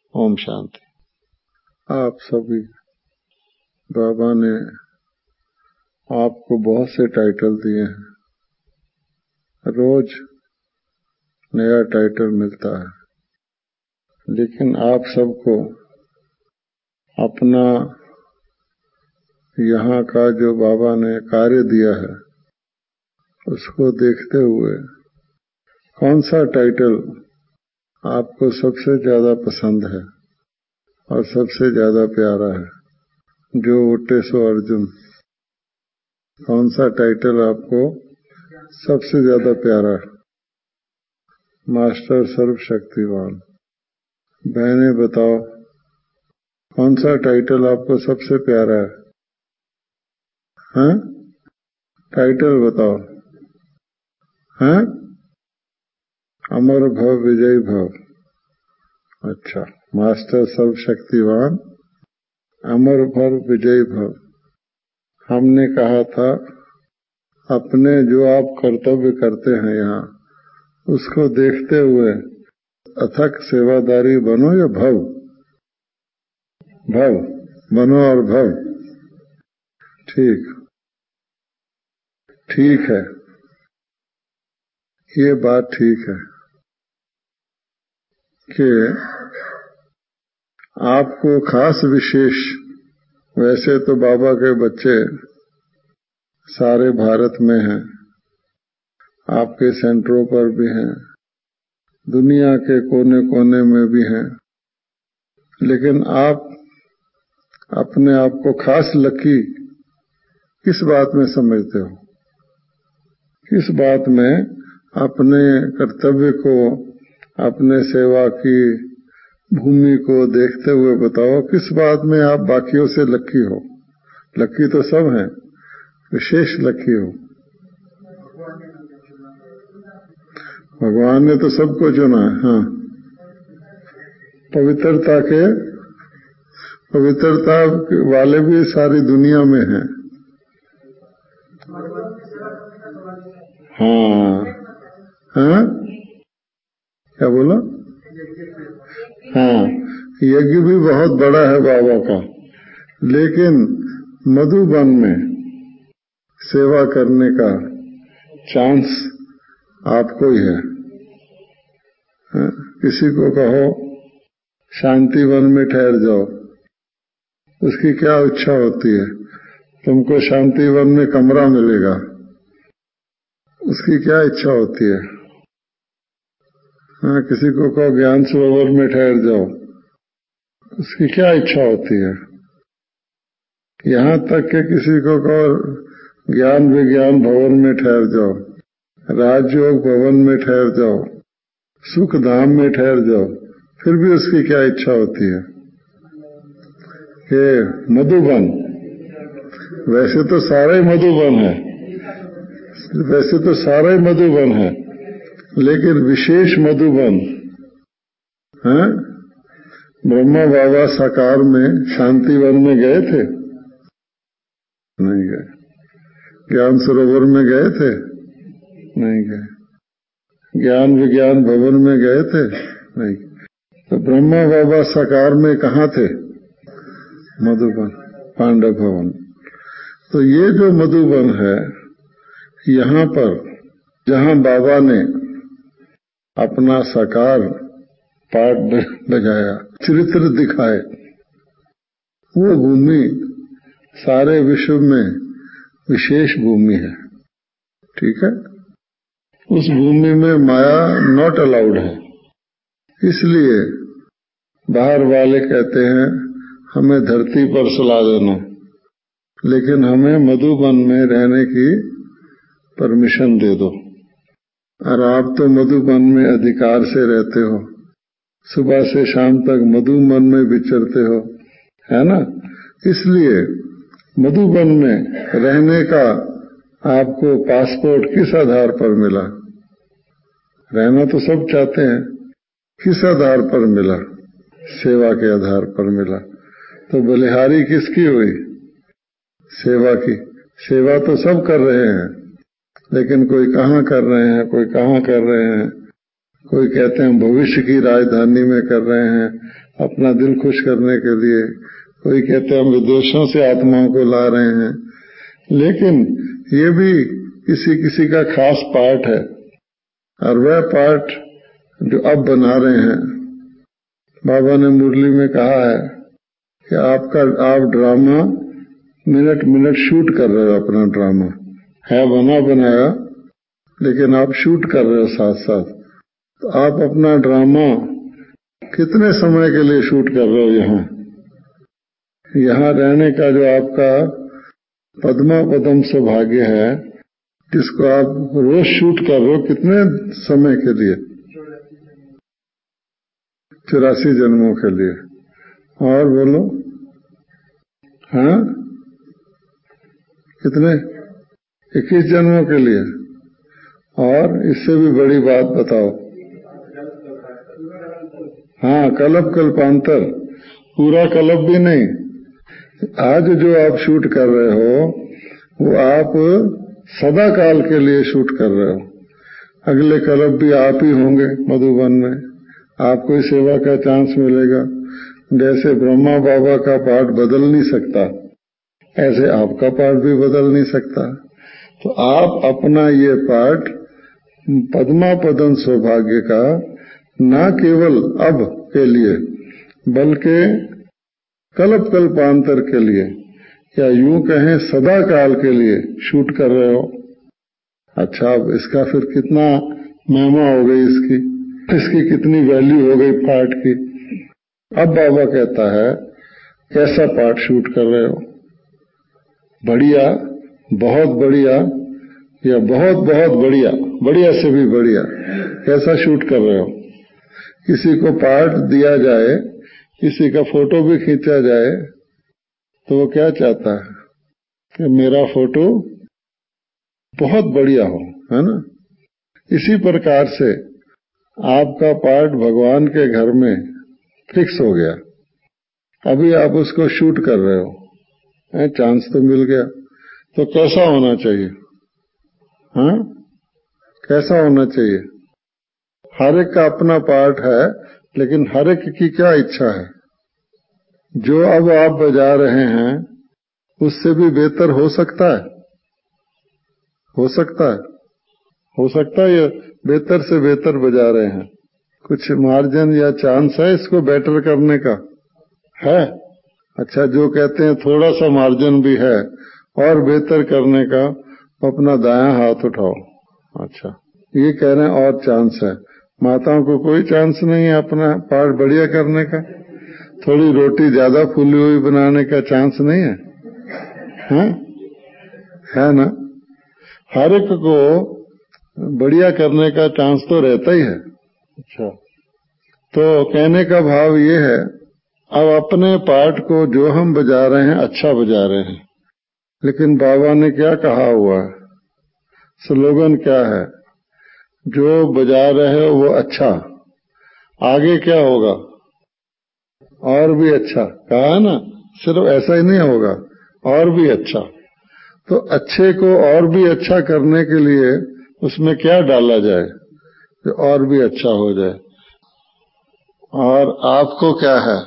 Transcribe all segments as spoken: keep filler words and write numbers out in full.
ओम शांति। आप सभी, बाबा ने आपको बहुत से टाइटल दिए हैं, रोज नया टाइटल मिलता है, लेकिन आप सबको अपना यहाँ का जो बाबा ने कार्य दिया है उसको देखते हुए कौन सा टाइटल आपको सबसे ज्यादा पसंद है और सबसे ज्यादा प्यारा है? जो उठे सो अर्जुन, कौन सा टाइटल आपको सबसे ज्यादा प्यारा है? मास्टर सर्वशक्तिवान। बहनें बताओ, कौन सा टाइटल आपको सबसे प्यारा है? हैं? टाइटल बताओ। हैं? अमर भव विजय भव। अच्छा, मास्टर सर्वशक्तिवान, अमर भव विजय भव। हमने कहा था अपने जो आप कर्तव्य करते हैं यहाँ, उसको देखते हुए अथक सेवादारी बनो या भव भव बनो और भव। ठीक ठीक है, ये बात ठीक है कि आपको खास विशेष, वैसे तो बाबा के बच्चे सारे भारत में हैं, आपके सेंटरों पर भी हैं, दुनिया के कोने कोने में भी हैं, लेकिन आप अपने आप को खास लकी किस बात में समझते हो? किस बात में अपने कर्तव्य को, अपने सेवा की भूमि को देखते हुए बताओ, किस बात में आप बाकियों से लकी हो? लकी तो सब हैं, विशेष लकी हो। भगवान ने तो सबको चुना है। हाँ, पवित्रता के पवित्रता वाले भी सारी दुनिया में हैं। हाँ हाँ, क्या बोला? हाँ, यज्ञ भी बहुत बड़ा है बाबा का, लेकिन मधुबन में सेवा करने का चांस आपको ही है। हाँ? किसी को कहो शांति वन में ठहर जाओ, उसकी क्या इच्छा होती है? तुमको शांति वन में कमरा मिलेगा, उसकी क्या इच्छा होती है? हाँ, किसी को कहो ज्ञान सरोवर में ठहर जाओ, उसकी क्या इच्छा होती है? यहाँ तक कि किसी को कहो ज्ञान विज्ञान भवन में ठहर जाओ, राजयोग भवन में ठहर जाओ, सुख धाम में ठहर जाओ, फिर भी उसकी क्या इच्छा होती है? कि मधुबन, वैसे तो सारा ही मधुबन है, वैसे तो सारा ही मधुबन है, लेकिन विशेष मधुबन है। ब्रह्मा बाबा साकार में शांतिवन में गए थे? नहीं गए। ज्ञान सरोवर में गए थे? नहीं गए। ज्ञान विज्ञान भवन में गए थे? नहीं। तो ब्रह्मा बाबा साकार में कहाँ थे? मधुबन, पांडव भवन। तो ये जो मधुबन है, यहाँ पर जहाँ बाबा ने अपना साकार पाठ बजाया, चरित्र दिखाए, वो भूमि सारे विश्व में विशेष भूमि है। ठीक है? उस भूमि में माया नॉट अलाउड है। इसलिए बाहर वाले कहते हैं हमें धरती पर सुला देना, लेकिन हमें मधुबन में रहने की परमिशन दे दो। और आप तो मधुबन में अधिकार से रहते हो, सुबह से शाम तक मधुबन में विचरते हो, है ना? इसलिए मधुबन में रहने का आपको पासपोर्ट किस आधार पर मिला? रहना तो सब चाहते हैं, किस आधार पर मिला? सेवा के आधार पर मिला। तो बलिहारी किसकी हुई? सेवा की। सेवा तो सब कर रहे हैं, लेकिन कोई कहाँ कर रहे हैं, कोई कहाँ कर रहे हैं, कोई कहते हैं भविष्य की राजधानी में कर रहे हैं अपना दिल खुश करने के लिए, कोई कहते हैं हम विदेशों से आत्माओं को ला रहे हैं। लेकिन ये भी किसी किसी का खास पार्ट है, और वह पार्ट जो अब बना रहे हैं, बाबा ने मुरली में कहा है कि आपका आप ड्रामा मिनट मिनट शूट कर रहे हो, अपना ड्रामा है बना बनाया, लेकिन आप शूट कर रहे हो साथ साथ। तो आप अपना ड्रामा कितने समय के लिए शूट कर रहे हो? यहाँ यहाँ रहने का जो आपका पद्मा पदम सौभाग्य है, जिसको आप रोज शूट कर रहे हो, कितने समय के लिए? चौरासी जन्मों के लिए। और बोलो, हाँ कितने? इक्कीस जन्मों के लिए। और इससे भी बड़ी बात बताओ। हाँ, कल्प कल्पांतर, पूरा कल्प भी नहीं। आज जो आप शूट कर रहे हो वो आप सदा काल के लिए शूट कर रहे हो। अगले कल्प भी आप ही होंगे मधुबन में, आपको ही सेवा का चांस मिलेगा। जैसे ब्रह्मा बाबा का पार्ट बदल नहीं सकता, ऐसे आपका पार्ट भी बदल नहीं सकता। तो आप अपना ये पार्ट पद्मा पदम सौभाग्य का न केवल अब के लिए बल्कि कल्प कल्पांतर के लिए, या यूं कहें सदा काल के लिए शूट कर रहे हो। अच्छा, अब इसका फिर कितना महिमा हो गई, इसकी इसकी कितनी वैल्यू हो गई पार्ट की। अब बाबा कहता है कैसा पार्ट शूट कर रहे हो? बढ़िया, बहुत बढ़िया, या बहुत बहुत बढ़िया, बढ़िया से भी बढ़िया। कैसा शूट कर रहे हो? किसी को पार्ट दिया जाए, किसी का फोटो भी खींचा जाए, तो वो क्या चाहता है कि मेरा फोटो बहुत बढ़िया हो, है ना? इसी प्रकार से आपका पार्ट भगवान के घर में फिक्स हो गया। अभी आप उसको शूट कर रहे हो, चांस तो मिल गया। तो कैसा होना चाहिए? हाँ, कैसा होना चाहिए? हर एक का अपना पार्ट है, लेकिन हर एक की क्या इच्छा है? जो अब आप बजा रहे हैं उससे भी बेहतर हो सकता है, हो सकता है, हो सकता है ये बेहतर से बेहतर बजा रहे हैं। कुछ मार्जिन या चांस है इसको बेटर करने का? है? अच्छा, जो कहते हैं थोड़ा सा मार्जिन भी है और बेहतर करने का, अपना दायां हाथ उठाओ। अच्छा, ये कह रहे हैं और चांस है। माताओं को कोई चांस नहीं है अपना पार्ट बढ़िया करने का? थोड़ी रोटी ज्यादा फूली हुई बनाने का चांस नहीं है? हैं? है ना? हर एक को बढ़िया करने का चांस तो रहता ही है। अच्छा, तो कहने का भाव ये है, अब अपने पार्ट को जो हम बजा रहे हैं अच्छा बजा रहे हैं, लेकिन बाबा ने क्या कहा हुआ है? स्लोगन क्या है? जो बजा रहे हो वो अच्छा, आगे क्या होगा? और भी अच्छा। कहा है ना, सिर्फ ऐसा ही नहीं होगा, और भी अच्छा। तो अच्छे को और भी अच्छा करने के लिए उसमें क्या डाला जाए जो और भी अच्छा हो जाए? और आपको क्या है,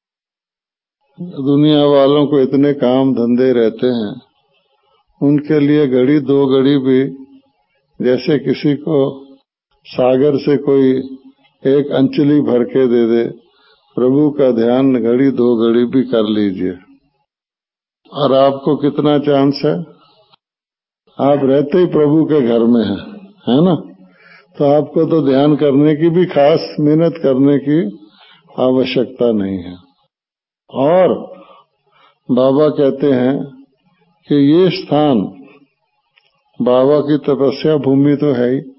दुनिया वालों को इतने काम धंधे रहते हैं, उनके लिए घड़ी दो घड़ी भी, जैसे किसी को सागर से कोई एक अंचली भर के दे दे, प्रभु का ध्यान घड़ी दो घड़ी भी कर लीजिए। और आपको कितना चांस है? आप रहते ही प्रभु के घर में हैं, है ना? तो आपको तो ध्यान करने की भी खास मेहनत करने की आवश्यकता नहीं है। और बाबा कहते हैं कि ये स्थान बाबा की तपस्या भूमि तो है ही,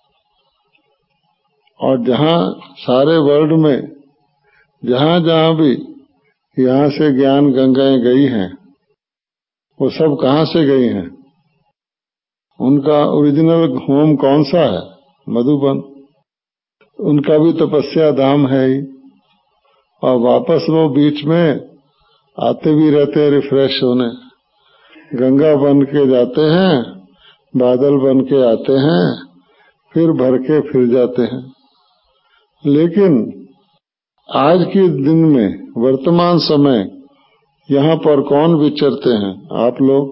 और जहाँ सारे वर्ल्ड में जहाँ जहाँ भी यहाँ से ज्ञान गंगाएं गई हैं, वो सब कहाँ से गई हैं? उनका ओरिजिनल होम कौन सा है? मधुबन। उनका भी तपस्या धाम है ही, और वापस वो बीच में आते भी रहते हैं रिफ्रेश होने। गंगा बन के जाते हैं, बादल बन के आते हैं, फिर भर के फिर जाते हैं। लेकिन आज के दिन में, वर्तमान समय, यहाँ पर कौन विचरते हैं? आप लोग।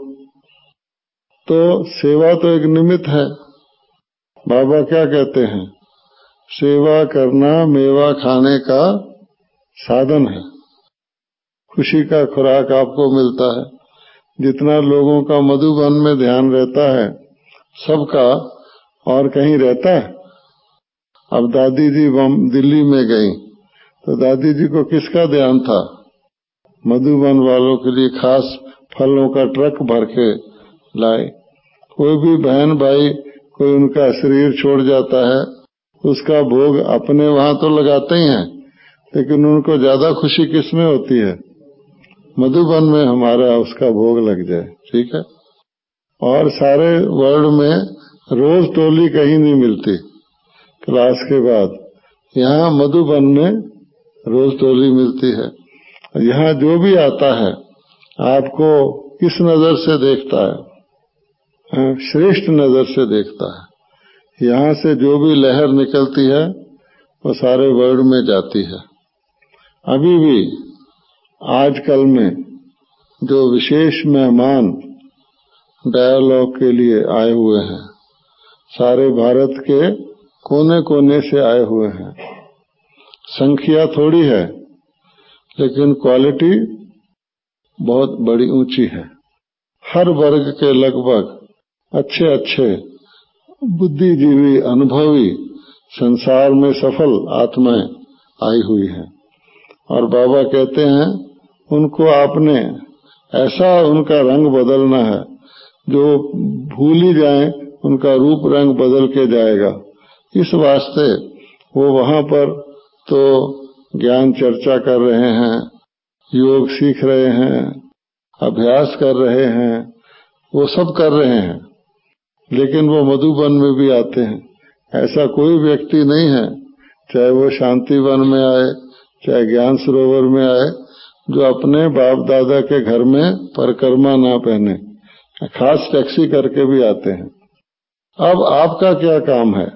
तो सेवा तो एक निमित्त है। बाबा क्या कहते हैं? सेवा करना मेवा खाने का साधन है। खुशी का खुराक आपको मिलता है। जितना लोगों का मधुबन में ध्यान रहता है, सबका और कहीं रहता है? अब दादी जी दिल्ली में गई तो दादी जी को किसका ध्यान था? मधुबन वालों के लिए खास फलों का ट्रक भर के लाए। कोई भी बहन भाई कोई उनका शरीर छोड़ जाता है, उसका भोग अपने वहां तो लगाते ही हैं, लेकिन उनको ज्यादा खुशी किसमें होती है? मधुबन में हमारा उसका भोग लग जाए। ठीक है। और सारे वर्ल्ड में रोज टोली कहीं नहीं मिलती क्लास के बाद, यहाँ मधुबन में रोज टोली मिलती है। यहाँ जो भी आता है आपको किस नजर से देखता है? श्रेष्ठ नजर से देखता है। यहाँ से जो भी लहर निकलती है वो सारे वर्ल्ड में जाती है। अभी भी आजकल में जो विशेष मेहमान डायलॉग के लिए आए हुए हैं, सारे भारत के कोने कोने से आए हुए हैं। संख्या थोड़ी है, लेकिन क्वालिटी बहुत बड़ी ऊंची है। हर वर्ग के लगभग अच्छे अच्छे बुद्धिजीवी, अनुभवी, संसार में सफल आत्माएं आई हुई हैं। और बाबा कहते हैं उनको आपने ऐसा उनका रंग बदलना है जो भूल ही जाए, उनका रूप रंग बदल के जाएगा। इस वास्ते वो वहां पर तो ज्ञान चर्चा कर रहे हैं, योग सीख रहे हैं, अभ्यास कर रहे हैं, वो सब कर रहे हैं, लेकिन वो मधुबन में भी आते हैं। ऐसा कोई व्यक्ति नहीं है, चाहे वो शांतिवन में आए, चाहे ज्ञान सरोवर में आए, जो अपने बाप दादा के घर में परिक्रमा ना पहने। खास टैक्सी करके भी आते हैं। अब आपका क्या काम है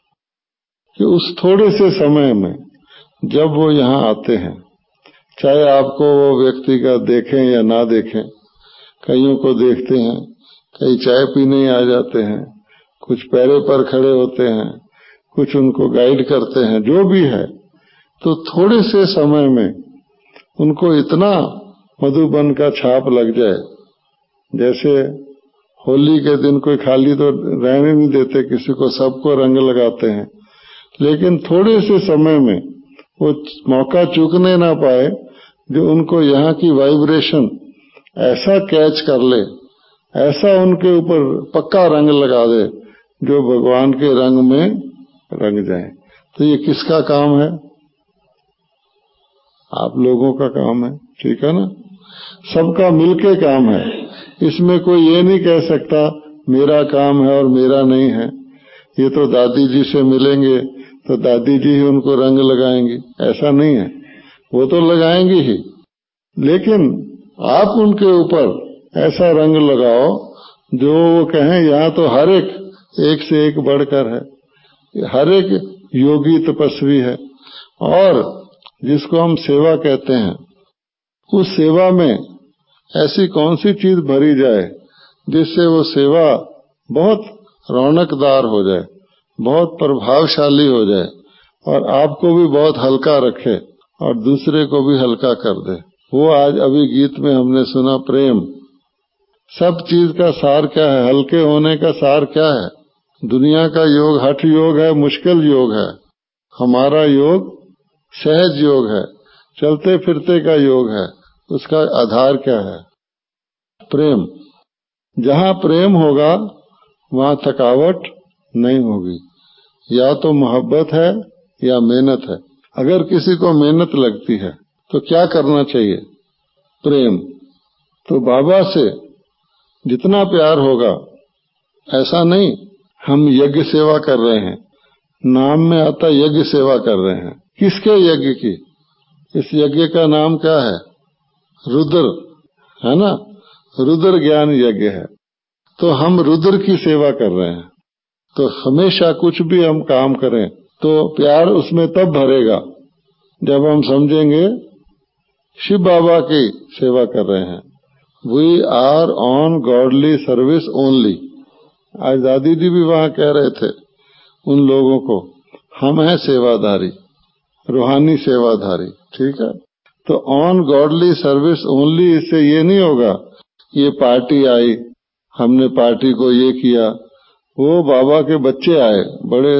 कि उस थोड़े से समय में जब वो यहाँ आते हैं, चाहे आपको वो व्यक्तिगत देखें या ना देखें, कईयों को देखते हैं, कई चाय पीने आ जाते हैं, कुछ पैरों पर खड़े होते हैं, कुछ उनको गाइड करते हैं, जो भी है, तो थोड़े से समय में उनको इतना मधुबन का छाप लग जाए। जैसे होली के दिन कोई खाली तो रहने नहीं देते किसी को, सबको रंग लगाते हैं, लेकिन थोड़े से समय में वो मौका चूकने ना पाए जो उनको यहाँ की वाइब्रेशन ऐसा कैच कर ले, ऐसा उनके ऊपर पक्का रंग लगा दे जो भगवान के रंग में रंग जाए। तो ये किसका काम है? आप लोगों का काम है। ठीक है ना? सबका मिलके काम है। इसमें कोई ये नहीं कह सकता मेरा काम है और मेरा नहीं है। ये तो दादी जी से मिलेंगे तो दादी जी ही उनको रंग लगाएंगी, ऐसा नहीं है। वो तो लगाएंगी ही, लेकिन आप उनके ऊपर ऐसा रंग लगाओ जो वो कहें यहाँ तो हर एक एक से एक बढ़कर है, हर एक योगी तपस्वी है। और जिसको हम सेवा कहते हैं, उस सेवा में ऐसी कौन सी चीज भरी जाए जिससे वो सेवा बहुत रौनकदार हो जाए, बहुत प्रभावशाली हो जाए, और आपको भी बहुत हल्का रखे और दूसरे को भी हल्का कर दे। वो आज अभी गीत में हमने सुना, प्रेम। सब चीज का सार क्या है? हल्के होने का सार क्या है? दुनिया का योग हठ योग है, मुश्किल योग है। हमारा योग सहज योग है, चलते फिरते का योग है। उसका आधार क्या है? प्रेम। जहां प्रेम होगा वहां थकावट नहीं होगी। या तो मोहब्बत है या मेहनत है। अगर किसी को मेहनत लगती है तो क्या करना चाहिए? प्रेम। तो बाबा से जितना प्यार होगा, ऐसा नहीं हम यज्ञ सेवा कर रहे हैं, नाम में आता यज्ञ सेवा कर रहे हैं। किसके यज्ञ की? इस यज्ञ का नाम क्या है? रुद्र, है ना? रुद्र ज्ञान यज्ञ है। तो हम रुद्र की सेवा कर रहे हैं। तो हमेशा कुछ भी हम काम करें तो प्यार उसमें तब भरेगा जब हम समझेंगे शिव बाबा की सेवा कर रहे हैं। We are on godly service only. आज दादी जी भी वहां कह रहे थे उन लोगों को, हम हैं सेवाधारी, रूहानी सेवाधारी। ठीक है, तो ऑन गॉडली सर्विस ओनली, इससे ये नहीं होगा ये पार्टी आई, हमने पार्टी को ये किया। वो बाबा के बच्चे आए, बड़े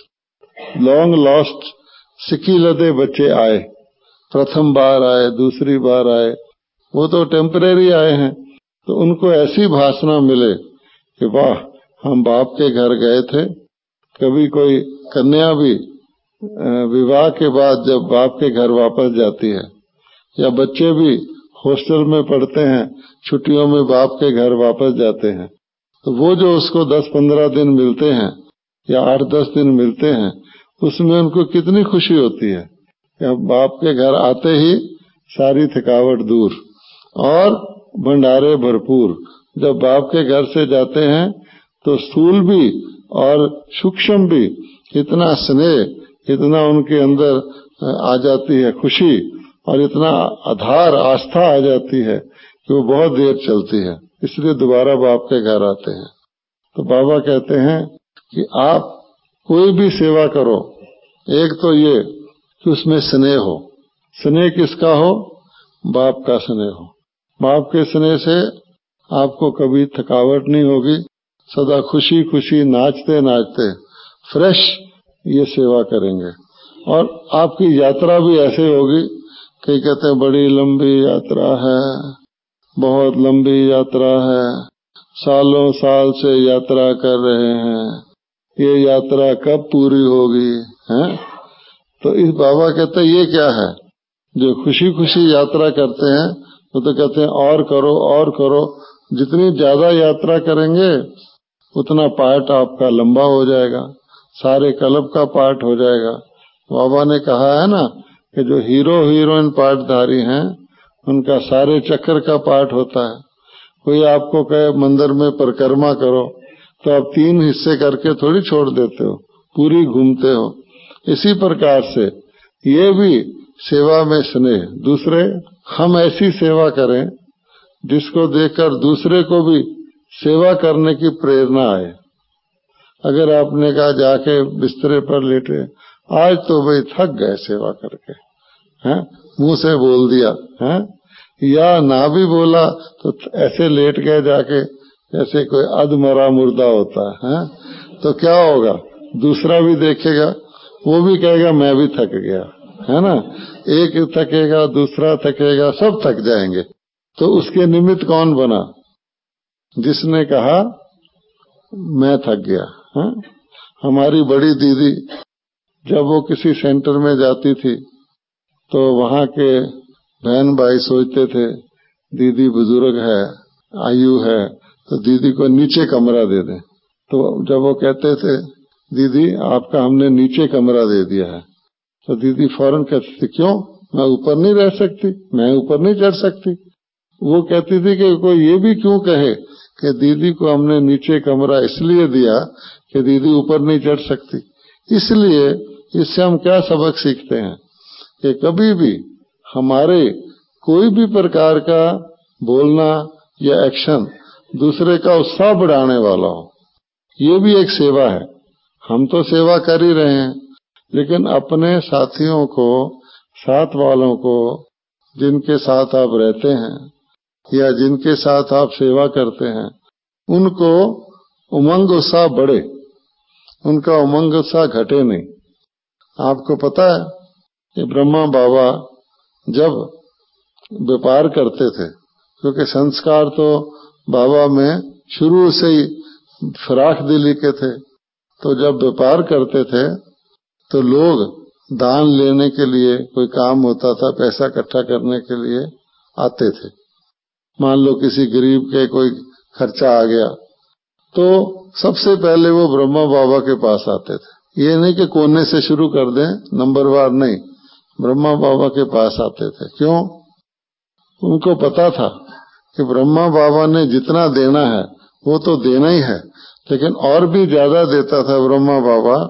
लॉन्ग लॉस्ट सिक्की लदे बच्चे आए, प्रथम बार आए, दूसरी बार आए, वो तो टेम्परेरी आए हैं। तो उनको ऐसी भाषणा मिले कि वाह, हम बाप के घर गए थे। कभी कोई कन्या भी विवाह के बाद जब बाप के घर वापस जाती है, या बच्चे भी हॉस्टल में पढ़ते हैं, छुट्टियों में बाप के घर वापस जाते हैं, तो वो जो उसको दस पंद्रह दिन मिलते हैं या आठ दस दिन मिलते हैं, उसमें उनको कितनी खुशी होती है कि अब बाप के घर आते ही सारी थकावट दूर और भंडारे भरपूर। जब बाप के घर से जाते हैं तो स्थूल भी और सूक्ष्म भी इतना स्नेह, इतना उनके अंदर आ जाती है खुशी, और इतना आधार आस्था आ जाती है कि वो बहुत देर चलती है, इसलिए दोबारा बाप के घर आते हैं। तो बाबा कहते हैं कि आप कोई भी सेवा करो, एक तो ये कि उसमें स्नेह हो। स्नेह किसका हो? बाप का स्नेह हो। बाप के स्नेह से आपको कभी थकावट नहीं होगी, सदा खुशी खुशी नाचते नाचते फ्रेश ये सेवा करेंगे। और आपकी यात्रा भी ऐसे होगी, कई कहते हैं बड़ी लंबी यात्रा है, बहुत लंबी यात्रा है, सालों साल से यात्रा कर रहे हैं, ये यात्रा कब पूरी होगी हैं? तो इस बाबा कहते हैं ये क्या है, जो खुशी खुशी यात्रा करते हैं वो तो कहते हैं और करो और करो। जितनी ज्यादा यात्रा करेंगे उतना पार्ट आपका लंबा हो जाएगा, सारे क्लब का पार्ट हो जाएगा। बाबा ने कहा है ना कि जो हीरो हीरोइन पार्टधारी हैं उनका सारे चक्कर का पार्ट होता है। कोई आपको कहे मंदिर में परिक्रमा करो तो आप तीन हिस्से करके थोड़ी छोड़ देते हो, पूरी घूमते हो। इसी प्रकार से ये भी सेवा में स्नेह। दूसरे, हम ऐसी सेवा करें जिसको देखकर दूसरे को भी सेवा करने की प्रेरणा आए। अगर आपने कहा जाके बिस्तरे पर लेटे, आज तो भाई थक गए सेवा करके, हैं, मुंह से बोल दिया, हैं, या ना भी बोला तो ऐसे लेट गए जाके जैसे कोई अधमरा मुर्दा होता है, हैं, तो क्या होगा? दूसरा भी देखेगा, वो भी कहेगा मैं भी थक गया, है ना। एक थकेगा, दूसरा थकेगा, सब थक जाएंगे। तो उसके निमित्त कौन बना? जिसने कहा मैं थक गया। है? हमारी बड़ी दीदी जब वो किसी सेंटर में जाती थी तो वहां के बहन भाई सोचते थे दीदी बुजुर्ग है, आयु है, तो दीदी को नीचे कमरा दे दें। तो जब वो कहते थे दीदी आपका हमने नीचे कमरा दे दिया है, तो दीदी फौरन कहती थी क्यों, मैं ऊपर नहीं रह सकती, मैं ऊपर नहीं चढ़ सकती। वो कहती थी कि कोई ये भी क्यों कहे कि दीदी को हमने नीचे कमरा इसलिए दिया कि दीदी ऊपर नहीं चढ़ सकती। इसलिए इससे हम क्या सबक सीखते हैं कि कभी भी हमारे कोई भी प्रकार का बोलना या एक्शन दूसरे का उत्साह बढ़ाने वाला हो, ये भी एक सेवा है। हम तो सेवा कर ही रहे हैं, लेकिन अपने साथियों को, साथ वालों को, जिनके साथ आप रहते हैं या जिनके साथ आप सेवा करते हैं, उनको उमंग उत्साह बढ़े, उनका उमंग उत्साह घटे नहीं। आपको पता है कि ब्रह्मा बाबा जब व्यापार करते थे, क्योंकि संस्कार तो बाबा में शुरू से ही फराख दिली के थे, तो जब व्यापार करते थे तो लोग दान लेने के लिए, कोई काम होता था पैसा इकट्ठा करने के लिए आते थे। मान लो किसी गरीब के कोई खर्चा आ गया तो सबसे पहले वो ब्रह्मा बाबा के पास आते थे। ये नहीं कि कोने से शुरू कर दें, नंबरवार नहीं, ब्रह्मा बाबा के पास आते थे। क्यों? उनको पता था कि ब्रह्मा बाबा ने जितना देना है वो तो देना ही है, लेकिन और भी ज्यादा देता था ब्रह्मा बाबा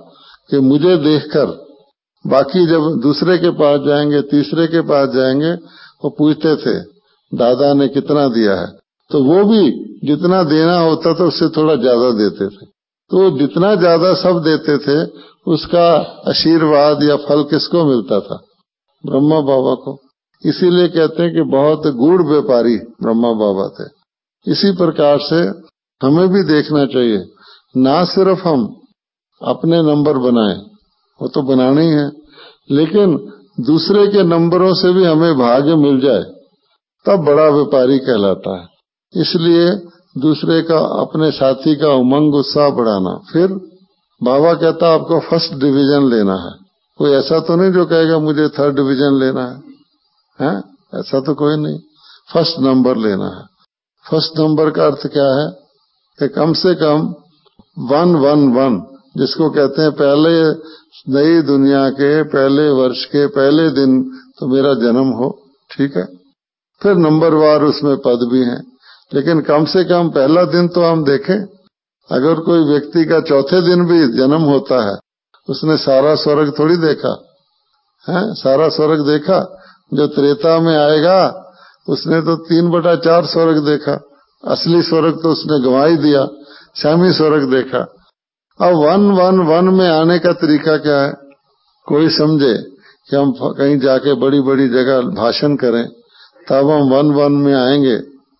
कि मुझे देखकर बाकी जब दूसरे के पास जाएंगे, तीसरे के पास जाएंगे, वो पूछते थे दादा ने कितना दिया है, तो वो भी जितना देना होता था उससे थोड़ा ज्यादा देते थे। तो जितना ज्यादा सब देते थे उसका आशीर्वाद या फल किसको मिलता था? ब्रह्मा बाबा को। इसीलिए कहते हैं कि बहुत गूढ़ व्यापारी ब्रह्मा बाबा थे। इसी प्रकार से हमें भी देखना चाहिए, ना सिर्फ हम अपने नंबर बनाएं, वो तो बनाने ही है, लेकिन दूसरे के नंबरों से भी हमें भाग्य मिल जाए तब बड़ा व्यापारी कहलाता है। इसलिए दूसरे का, अपने साथी का उमंग उत्साह बढ़ाना। फिर बाबा कहता आपको फर्स्ट डिवीजन लेना है। कोई ऐसा तो नहीं जो कहेगा मुझे थर्ड डिवीजन लेना है, हैं? ऐसा तो कोई नहीं। फर्स्ट नंबर लेना है। फर्स्ट नंबर का अर्थ क्या है कि कम से कम वन वन वन, जिसको कहते हैं पहले नई दुनिया के पहले वर्ष के पहले दिन तो मेरा जन्म हो, ठीक है। फिर नंबरवार उसमें पद भी हैं, लेकिन कम से कम पहला दिन तो हम देखें। अगर कोई व्यक्ति का चौथे दिन भी जन्म होता है, उसने सारा स्वर्ग थोड़ी देखा है। सारा स्वर्ग देखा? जो त्रेता में आएगा उसने तो तीन बटा चार स्वर्ग देखा, असली स्वर्ग तो उसने गंवा ही दिया, शामी स्वर्ग देखा। अब वन वन वन में आने का तरीका क्या है? कोई समझे कि हम कहीं जाके बड़ी बड़ी जगह भाषण करें तब हम वन वन में आएंगे,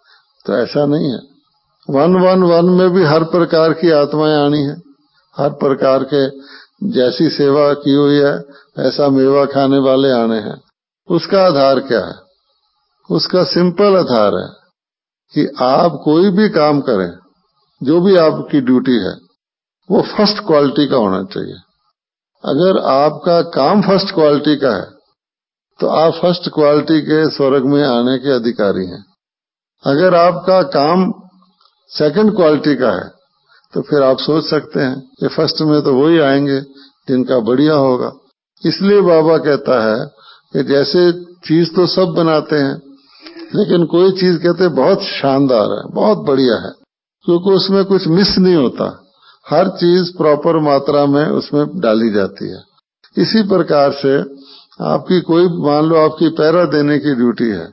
तो ऐसा नहीं है। वन वन वन में भी हर प्रकार की आत्माएं आनी है, हर प्रकार के जैसी सेवा की हुई है ऐसा मेवा खाने वाले आने हैं। उसका आधार क्या है? उसका सिंपल आधार है कि आप कोई भी काम करें, जो भी आपकी ड्यूटी है वो फर्स्ट क्वालिटी का होना चाहिए। अगर आपका काम फर्स्ट क्वालिटी का है तो आप फर्स्ट क्वालिटी के स्वर्ग में आने के अधिकारी हैं। अगर आपका काम सेकंड क्वालिटी का है तो फिर आप सोच सकते हैं कि फर्स्ट में तो वही आएंगे जिनका बढ़िया होगा। इसलिए बाबा कहता है कि जैसे चीज तो सब बनाते हैं, लेकिन कोई चीज कहते हैं बहुत शानदार है, बहुत बढ़िया है, क्योंकि उसमें कुछ मिस नहीं होता, हर चीज प्रॉपर मात्रा में उसमें डाली जाती है। इसी प्रकार से आपकी कोई, मान लो आपकी पहरा देने की ड्यूटी है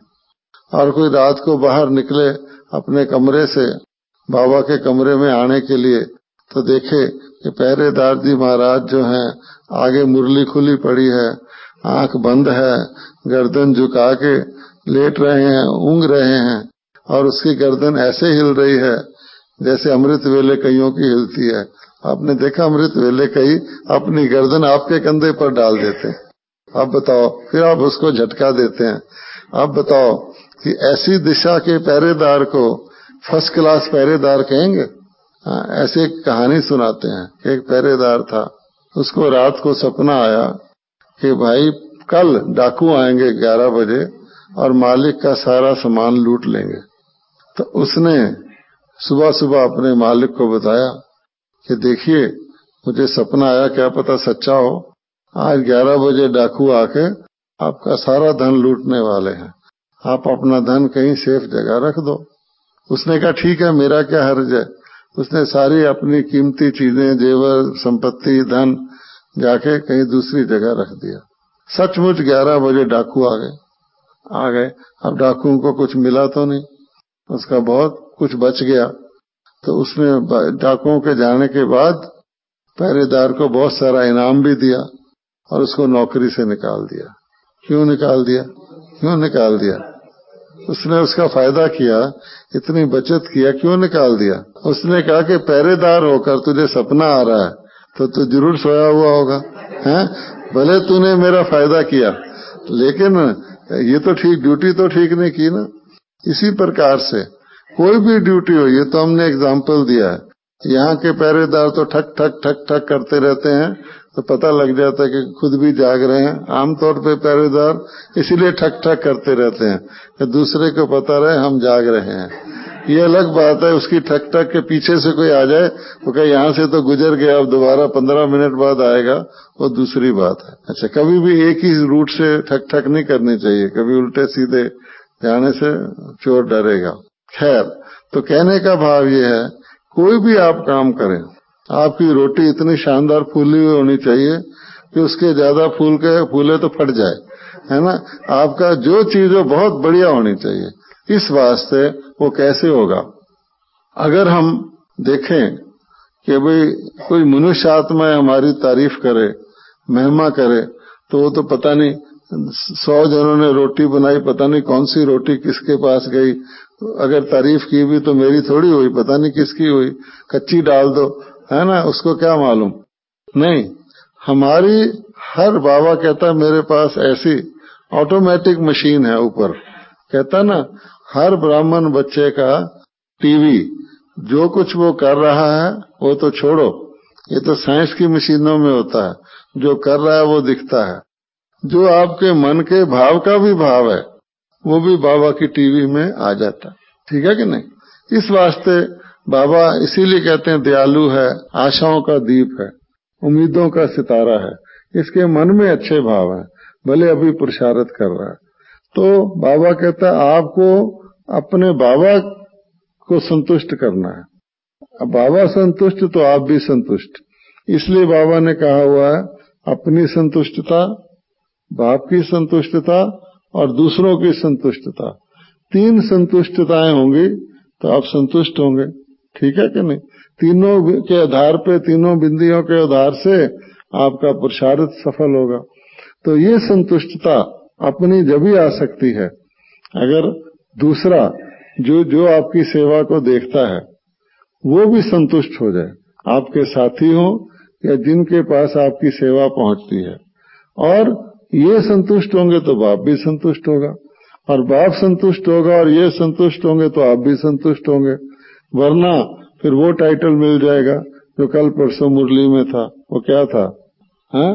और कोई रात को बाहर निकले अपने कमरे से बाबा के कमरे में आने के लिए, तो देखे कि पहरेदार जी महाराज जो हैं आगे मुरली खुली पड़ी है, आंख बंद है, गर्दन झुका के लेट रहे हैं, ऊँग रहे हैं, और उसकी गर्दन ऐसे हिल रही है जैसे अमृत वेले कईयों की हिलती है। आपने देखा अमृत वेले कई अपनी गर्दन आपके कंधे पर डाल देते हैं। अब बताओ, फिर आप उसको झटका देते हैं। अब बताओ कि ऐसी दिशा के पहरेदार को फर्स्ट क्लास पहरेदार कहेंगे? हाँ, ऐसे एक कहानी सुनाते हैं कि एक पहरेदार था, उसको रात को सपना आया कि भाई कल डाकू आएंगे ग्यारह बजे और मालिक का सारा सामान लूट लेंगे। तो उसने सुबह सुबह अपने मालिक को बताया कि देखिए मुझे सपना आया, क्या पता सच्चा हो, आज ग्यारह बजे डाकू आके आपका सारा धन लूटने वाले हैं, आप अपना धन कहीं सेफ जगह रख दो। उसने कहा ठीक है, मेरा क्या हर्ज है। उसने सारी अपनी कीमती चीजें, जेवर, संपत्ति, धन जाके कहीं दूसरी जगह रख दिया। सचमुच ग्यारह बजे डाकू आ गए आ गए अब डाकुओं को कुछ मिला तो नहीं, उसका बहुत कुछ बच गया। तो उसने डाकुओं के जाने के बाद पहरेदार को बहुत सारा इनाम भी दिया और उसको नौकरी से निकाल दिया। क्यों निकाल दिया? क्यों निकाल दिया? उसने उसका फायदा किया, इतनी बचत किया, क्यों निकाल दिया? उसने कहा कि पहरेदार होकर तुझे सपना आ रहा है तो तू जरूर सोया हुआ होगा, हैं? भले तूने मेरा फायदा किया, लेकिन ये तो ठीक, ड्यूटी तो ठीक नहीं की ना। इसी प्रकार से कोई भी ड्यूटी हो, ये तो हमने एग्जाम्पल दिया है। यहाँ के पहरेदार तो ठक ठक ठक ठक करते रहते हैं, तो पता लग जाता है कि खुद भी जाग रहे हैं। आमतौर पे पहरेदार इसीलिए ठक ठक करते रहते हैं कि दूसरे को पता रहे हम जाग रहे हैं। ये अलग बात है, उसकी ठक ठक के पीछे से कोई आ जाए तो कहे यहाँ से तो गुजर गया, अब दोबारा पंद्रह मिनट बाद आएगा, वो दूसरी बात है। अच्छा, कभी भी एक ही रूट से ठक ठक नहीं करनी चाहिए, कभी उल्टे सीधे जाने से चोर डरेगा। खैर, तो कहने का भाव ये है, कोई भी आप काम करें आपकी रोटी इतनी शानदार फूली हुई होनी चाहिए कि उसके ज्यादा फूल के फूले तो फट जाए, है ना। आपका जो चीज हो बहुत बढ़िया होनी चाहिए। इस वास्ते वो कैसे होगा? अगर हम देखें कि भाई कोई मनुष्य आत्मा हमारी तारीफ करे, महिमा करे, तो वो तो पता नहीं सौ जनों ने रोटी बनाई, पता नहीं कौन सी रोटी किसके पास गई। अगर तारीफ की भी तो मेरी थोड़ी हुई, पता नहीं किसकी हुई। कच्ची डाल दो, है ना, उसको क्या मालूम। नहीं, हमारी हर बाबा कहता मेरे पास ऐसी ऑटोमेटिक मशीन है ऊपर। कहता ना, हर ब्राह्मण बच्चे का टीवी, जो कुछ वो कर रहा है वो तो छोड़ो, ये तो साइंस की मशीनों में होता है, जो कर रहा है वो दिखता है। जो आपके मन के भाव का भी भाव है वो भी बाबा की टीवी में आ जाता है। ठीक है कि नहीं? इस वास्ते बाबा इसीलिए कहते हैं दयालु है, आशाओं का दीप है, उम्मीदों का सितारा है। इसके मन में अच्छे भाव हैं, भले अभी पुरुषार्थ कर रहा है। तो बाबा कहता है आपको अपने बाबा को संतुष्ट करना है। अब बाबा संतुष्ट तो आप भी संतुष्ट। इसलिए बाबा ने कहा हुआ है अपनी संतुष्टता, बाप की संतुष्टता और दूसरों की संतुष्टता, तीन संतुष्टताएं होंगी तो आप संतुष्ट होंगे। ठीक है कि नहीं? तीनों के आधार पे, तीनों बिंदियों के आधार से आपका पुरुषार्थ सफल होगा। तो ये संतुष्टता अपनी जब ही आ सकती है अगर दूसरा जो जो आपकी सेवा को देखता है वो भी संतुष्ट हो जाए, आपके साथी हो या जिनके पास आपकी सेवा पहुंचती है। और ये संतुष्ट होंगे तो बाप भी संतुष्ट होगा, और बाप संतुष्ट होगा और ये संतुष्ट होंगे तो आप भी संतुष्ट होंगे। वरना फिर वो टाइटल मिल जाएगा जो कल परसों मुरली में था। वो क्या था? हाँ,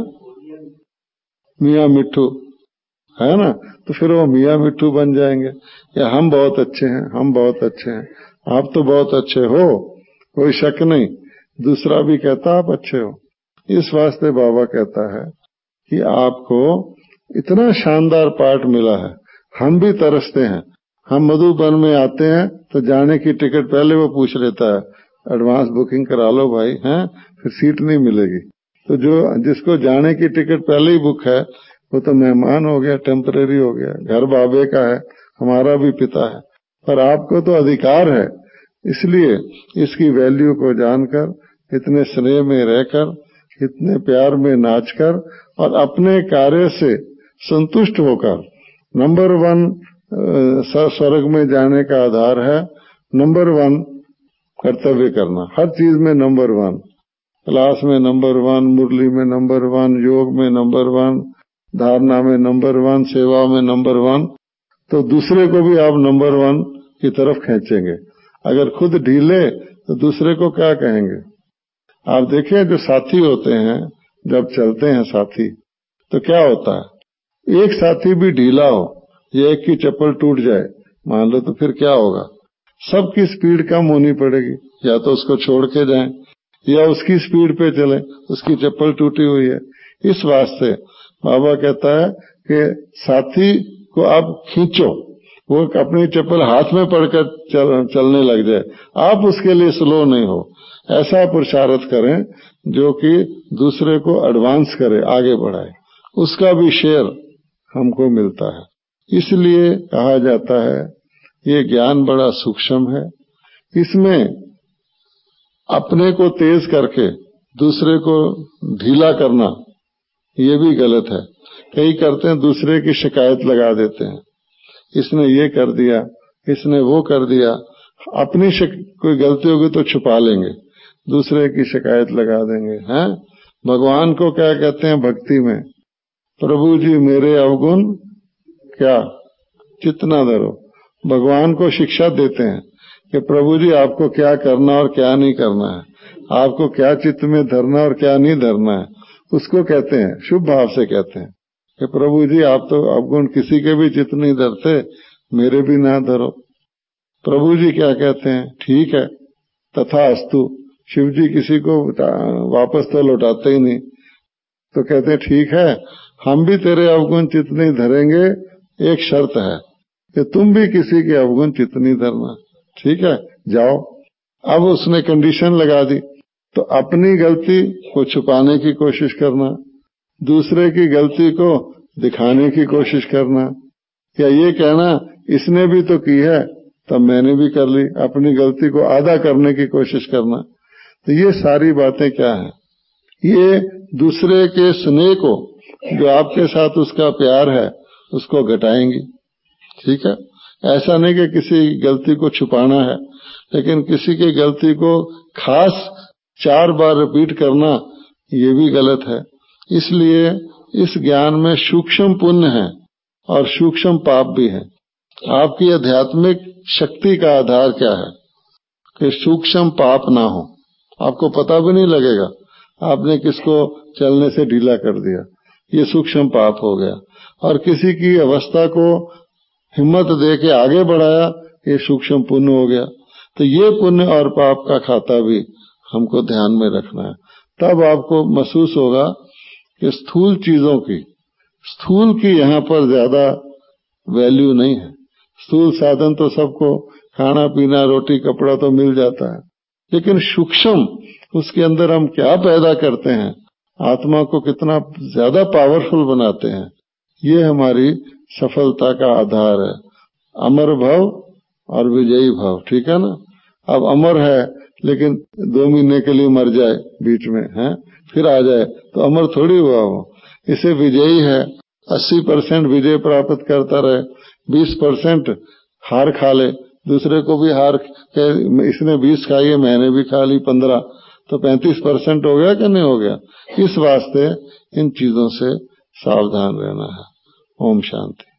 मियाँ मिट्ठू, है ना। तो फिर वो मियाँ मिट्ठू बन जाएंगे, या हम बहुत अच्छे हैं, हम बहुत अच्छे हैं। आप तो बहुत अच्छे हो, कोई शक नहीं, दूसरा भी कहता आप अच्छे हो। इस वास्ते बाबा कहता है कि आपको इतना शानदार पाठ मिला है, हम भी तरसते हैं। हम मधुबन में आते हैं तो जाने की टिकट पहले वो पूछ लेता है, एडवांस बुकिंग करा लो भाई, हैं, फिर सीट नहीं मिलेगी। तो जो जिसको जाने की टिकट पहले ही बुक है वो तो मेहमान हो गया, टेम्परेरी हो गया, घर बाबे का है, हमारा भी पिता है। पर आपको तो अधिकार है। इसलिए इसकी वैल्यू को जानकर, इतने स्नेह में रहकर, इतने प्यार में नाचकर और अपने कार्य से संतुष्ट होकर, नंबर वन स्वर्ग में जाने का आधार है नंबर वन कर्तव्य करना। हर चीज में नंबर वन, क्लास में नंबर वन, मुरली में नंबर वन, योग में नंबर वन, धारणा में नंबर वन, सेवा में नंबर वन। तो दूसरे को भी आप नंबर वन की तरफ खींचेंगे। अगर खुद ढीले तो दूसरे को क्या कहेंगे? आप देखिए जो साथी होते हैं, जब चलते हैं साथी तो क्या होता है, एक साथी भी ढीला हो या एक की चप्पल टूट जाए मान लो, तो फिर क्या होगा? सबकी स्पीड कम होनी पड़ेगी, या तो उसको छोड़ के जाएं या उसकी स्पीड पे चलें, उसकी चप्पल टूटी हुई है। इस वास्ते बाबा कहता है कि साथी को आप खींचो, वो अपनी चप्पल हाथ में पड़कर चल, चलने लग जाए, आप उसके लिए स्लो नहीं हो। ऐसा पुरुषार्थ करें जो कि दूसरे को एडवांस करे, आगे बढ़ाए, उसका भी शेयर हमको मिलता है। इसलिए कहा जाता है ये ज्ञान बड़ा सूक्ष्म है, इसमें अपने को तेज करके दूसरे को ढीला करना ये भी गलत है। कई करते हैं, दूसरे की शिकायत लगा देते हैं, इसने ये कर दिया, इसने वो कर दिया। अपनी कोई गलती होगी तो छुपा लेंगे, दूसरे की शिकायत लगा देंगे। हैं, भगवान को क्या कहते हैं भक्ति में? प्रभु जी मेरे अवगुण क्या चित्त न धरो। भगवान को शिक्षा देते हैं कि प्रभु जी आपको क्या करना और क्या नहीं करना है, आपको क्या चित्त में धरना और क्या नहीं धरना है, उसको कहते हैं, शुभ भाव से कहते हैं कि प्रभु जी आप तो अवगुण किसी के भी चित्त नहीं धरते, मेरे भी ना धरो। प्रभु जी क्या कहते हैं? ठीक है, तथास्तु। शिव जी किसी को वापस तो लौटाते ही नहीं, तो कहते हैं ठीक है, हम भी तेरे अवगुण चित्त नहीं धरेंगे, एक शर्त है कि तुम भी किसी के अवगुण चित्त नहीं धरना। ठीक है, जाओ। अब उसने कंडीशन लगा दी तो अपनी गलती को छुपाने की कोशिश करना, दूसरे की गलती को दिखाने की कोशिश करना, या ये कहना इसने भी तो की है तब मैंने भी कर ली, अपनी गलती को आधा करने की कोशिश करना। तो ये सारी बातें क्या है? ये दूसरे के स्नेह को, जो आपके साथ उसका प्यार है, उसको घटाएंगी। ठीक है, ऐसा नहीं कि किसी गलती को छुपाना है, लेकिन किसी की गलती को खास चार बार रिपीट करना ये भी गलत है। इसलिए इस ज्ञान में सूक्ष्म पुण्य है और सूक्ष्म पाप भी है। आपकी आध्यात्मिक शक्ति का आधार क्या है कि सूक्ष्म पाप ना हो, आपको पता भी नहीं लगेगा आपने किसको चलने से ढीला कर दिया, ये सूक्ष्म पाप हो गया। और किसी की अवस्था को हिम्मत दे के आगे बढ़ाया, ये सूक्ष्म पुण्य हो गया। तो ये पुण्य और पाप का खाता भी हमको ध्यान में रखना है। तब आपको महसूस होगा कि स्थूल चीजों की स्थूल की यहाँ पर ज्यादा वैल्यू नहीं है। स्थूल साधन तो सबको खाना पीना रोटी कपड़ा तो मिल जाता है, लेकिन सूक्ष्म उसके अंदर हम क्या पैदा करते हैं, आत्मा को कितना ज्यादा पावरफुल बनाते हैं, ये हमारी सफलता का आधार है। अमर भव और विजयी भव, ठीक है ना। अब अमर है लेकिन दो महीने के लिए मर जाए बीच में है, फिर आ जाए तो अमर थोड़ी हुआ हो। इसे विजयी है, अस्सी परसेंट विजय प्राप्त करता रहे, बीस परसेंट हार खा ले, दूसरे को भी हार के, इसने बीस खाई है मैंने भी खा ली पंद्रह, तो पैंतीस परसेंट हो गया कि नहीं हो गया। इस वास्ते इन चीजों से सावधान रहना है। ओम शांति।